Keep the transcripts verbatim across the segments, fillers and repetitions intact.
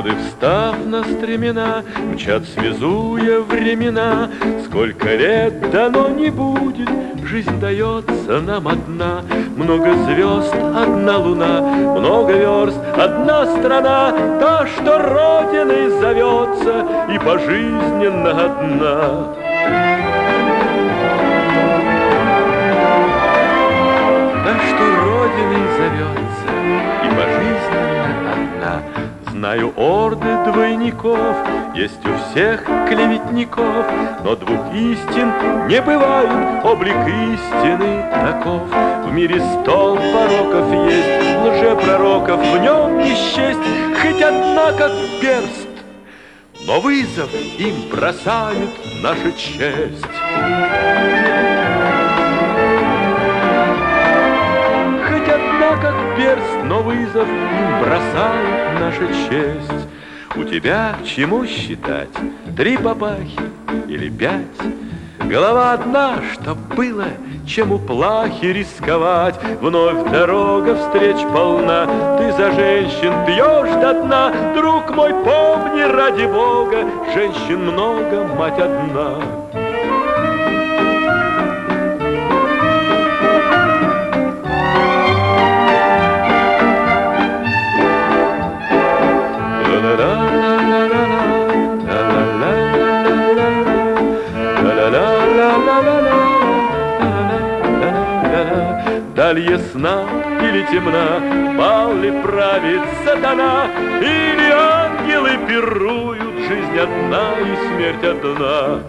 Годы, встав на стремена, мчат, связуя времена. Сколько лет дано не будет, жизнь дается нам одна. Много звезд, одна луна, много верст, одна страна. Та, что Родиной зовется и пожизненно одна. Та, что Родиной зовется и пожизненно одна. Знаю орды двойников, есть у всех клеветников, но двух истин не бывает, облик истины таков. В мире сто пороков есть, лжепророков в нем не счесть, хоть одна как перст, но вызов им бросает наша честь. Как перст, но вызов им бросает наша честь. У тебя чему считать? Три папахи или пять? Голова одна, чтоб было чему плахи рисковать. Вновь дорога встреч полна, ты за женщин пьешь до дна. Друг мой, помни, ради Бога, женщин много, мать одна. Даль ясна или темна, бал ли правит сатана, или ангелы пируют, жизнь одна и смерть одна.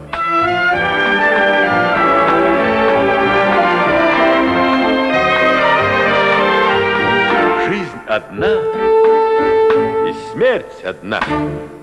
Жизнь одна и смерть одна.